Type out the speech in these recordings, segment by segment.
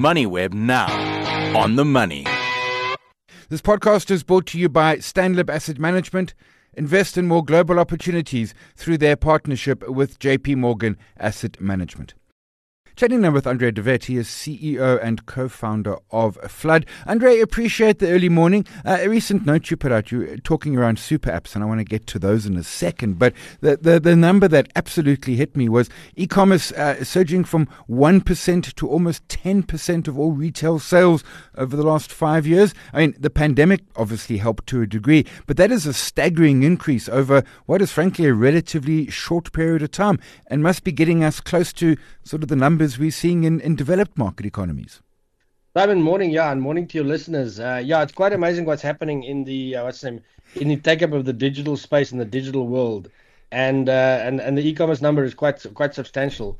MoneyWeb now. On the money. This podcast is brought to you by Stanlib Asset Management. Invest in more global opportunities through their partnership with JP Morgan Asset Management. Chatting now with Andre de Wet. He is CEO and co-founder of Flood. Andre, appreciate the early morning. A recent note you put out, you were talking around super apps, and I want to get to those in a second. But the number that absolutely hit me was e-commerce surging from 1% to almost 10% of all retail sales over the last 5 years. I mean, the pandemic obviously helped to a degree, but that is a staggering increase over what is frankly a relatively short period of time and must be getting us close to sort of the numbers we're seeing in developed market economies. Simon, morning, and morning to your listeners. It's quite amazing what's happening in the in the take-up of the digital space in the digital world, and the e-commerce number is quite substantial.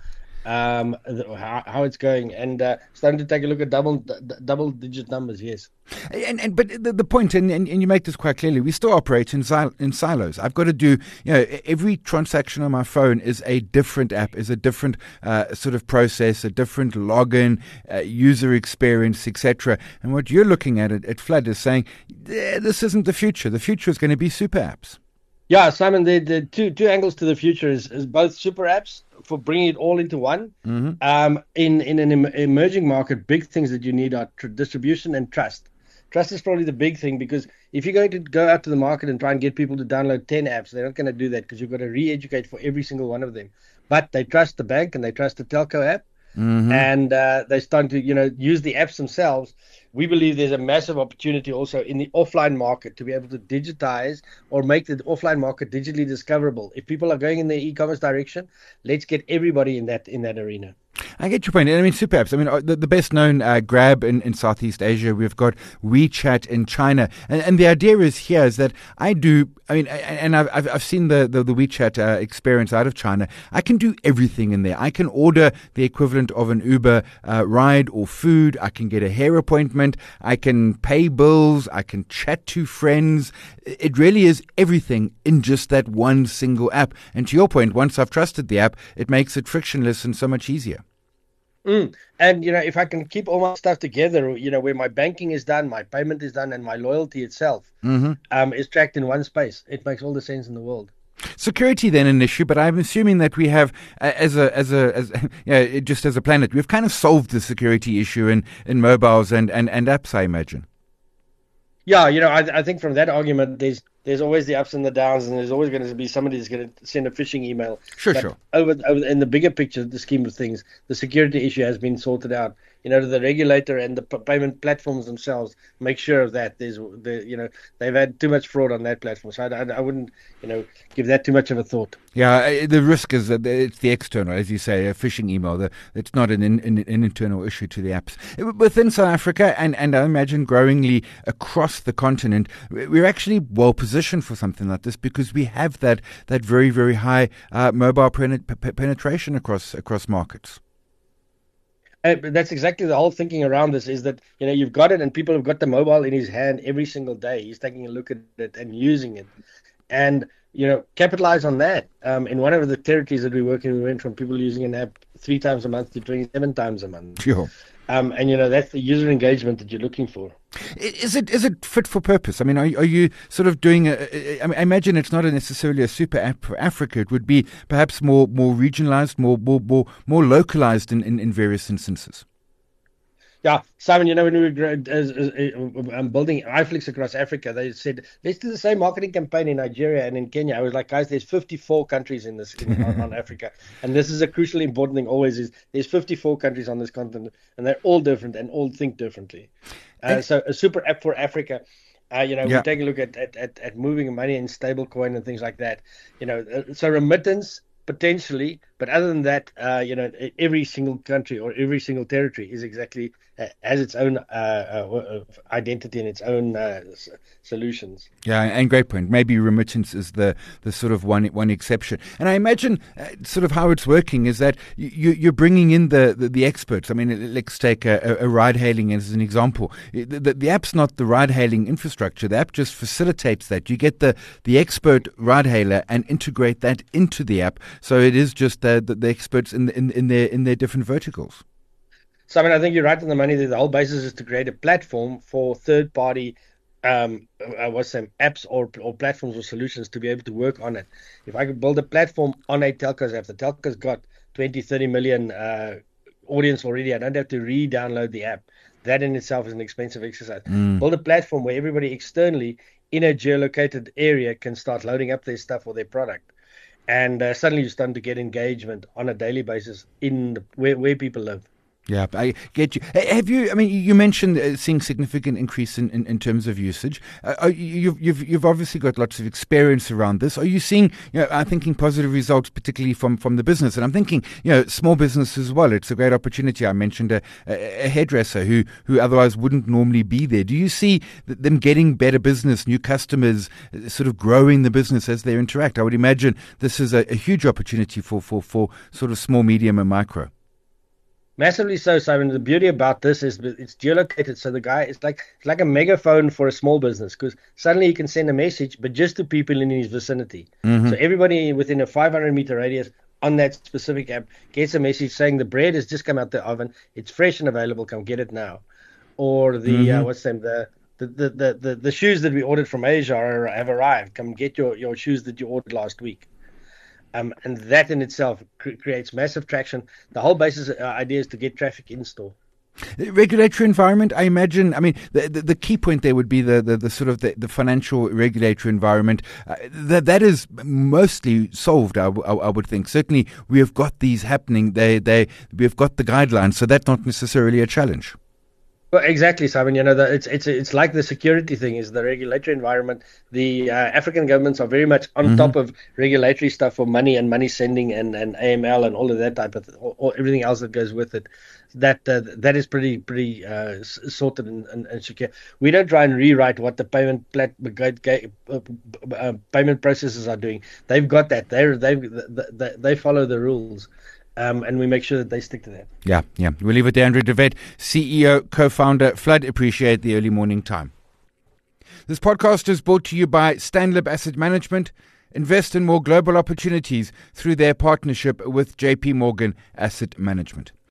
How it's going, and starting to take a look at double-digit numbers. Yes, but the point, and you make this quite clearly, we still operate in silos. I've got to do, every transaction on my phone is a different app, is a different sort of process, a different login, user experience, etc. And what you're looking at Flood is saying, this isn't the future. The future is going to be super apps. Yeah, Simon, the two angles to the future is both super apps for bringing it all into one. Mm-hmm. In an emerging market, big things that you need are distribution and trust. Trust is probably the big thing, because if you're going to go out to the market and try and get people to download 10 apps, they're not going to do that, because you've got to re-educate for every single one of them. But they trust the bank and they trust the telco app. Mm-hmm. And they're starting to, use the apps themselves. We believe there's a massive opportunity also in the offline market to be able to digitize or make the offline market digitally discoverable. If people are going in the e-commerce direction, let's get everybody in that arena. I get your point. I mean, super apps. I mean, the best known Grab in Southeast Asia. We've got WeChat in China, and the idea is that I've seen the WeChat experience out of China. I can do everything in there. I can order the equivalent of an Uber ride or food. I can get a hair appointment. I can pay bills. I can chat to friends. It really is everything in just that one single app. And to your point, once I've trusted the app, it makes it frictionless and so much easier. And, if I can keep all my stuff together, where my banking is done, my payment is done, and my loyalty itself is tracked in one space, it makes all the sense in the world. Security then an issue, but I'm assuming that we have, just as a planet, we've kind of solved the security issue in mobiles and apps, I imagine. Yeah, I think from that argument, there's always the ups and the downs, and there's always going to be somebody that's going to send a phishing email. Sure. Over in the bigger picture, the scheme of things, the security issue has been sorted out. The regulator and the payment platforms themselves make sure of that. They've had too much fraud on that platform, so I wouldn't, give that too much of a thought. Yeah, the risk is that it's the external, as you say, a phishing email. It's not an internal issue to the apps. Within South Africa, and I imagine growingly across the continent, we're actually well positioned for something like this, because we have that very, very high mobile penetration across markets. That's exactly the whole thinking around this, is that, you've got it and people have got the mobile in his hand every single day. He's taking a look at it and using it. And, capitalize on that. In one of the territories that we work in, we went from people using an app 3 times a month to 27 times a month. Sure. And, that's the user engagement that you're looking for. Is it fit for purpose? I mean, are you sort of doing I imagine it's not necessarily a super app for Africa. It would be perhaps more regionalized, more localized in various instances. Yeah, Simon, when we were building iFlix across Africa, they said, let's do the same marketing campaign in Nigeria and in Kenya. I was like, guys, there's 54 countries on Africa. And this is a crucially important thing always, is there's 54 countries on this continent, and they're all different and all think differently. So a super app for Africa, we take a look at moving money in stablecoin and things like that. So remittance, potentially, but other than that, every single country or every single territory is exactly has its own identity and its own solutions. Yeah, and great point. Maybe remittance is the sort of one exception. And I imagine sort of how it's working is that you're bringing in the experts. I mean, let's take a ride-hailing as an example. The app's not the ride-hailing infrastructure. The app just facilitates that. You get the expert ride-hailer and integrate that into the app. So it is just the experts in their different verticals. So, I mean, I think you're right on the money that the whole basis is to create a platform for third-party apps or platforms or solutions to be able to work on it. If I could build a platform on a telco's app, the telco's got 20, 30 million audience already. I don't have to re-download the app. That in itself is an expensive exercise. Build a platform where everybody externally in a geolocated area can start loading up their stuff or their product. And suddenly you're starting to get engagement on a daily basis where people live. Yeah, I get you. Have you? I mean, you mentioned seeing significant increase in terms of usage. You've obviously got lots of experience around this. Are you seeing? I'm thinking positive results, particularly from the business, and I'm thinking, small business as well. It's a great opportunity. I mentioned a hairdresser who otherwise wouldn't normally be there. Do you see them getting better business, new customers, sort of growing the business as they interact? I would imagine this is a huge opportunity for sort of small, medium, and micro. Massively so, Simon. The beauty about this is it's geolocated, so the guy it's like a megaphone for a small business, because suddenly he can send a message, but just to people in his vicinity. Mm-hmm. So everybody within a 500-meter radius on that specific app gets a message saying the bread has just come out the oven, it's fresh and available, come get it now. Or the the shoes that we ordered from Asia have arrived, come get your shoes that you ordered last week. And that in itself creates massive traction. The whole basis idea is to get traffic in store. The regulatory environment, I imagine. I mean, the key point there would be the sort of the financial regulatory environment. That is mostly solved, I would think. Certainly, we have got these happening. We have got the guidelines, so that's not necessarily a challenge. Well, exactly, Simon. It's like the security thing is the regulatory environment. The African governments are very much on top of regulatory stuff for money and money sending and AML and all of that type of or everything else that goes with it. That is pretty sorted and secure. We don't try and rewrite what the payment processes are doing. They've got that. They follow the rules. And we make sure that they stick to that. Yeah. We'll leave it there. Andrew de Wet, CEO, co-founder, Flood. Appreciate the early morning time. This podcast is brought to you by STANLIB Asset Management. Invest in more global opportunities through their partnership with JP Morgan Asset Management.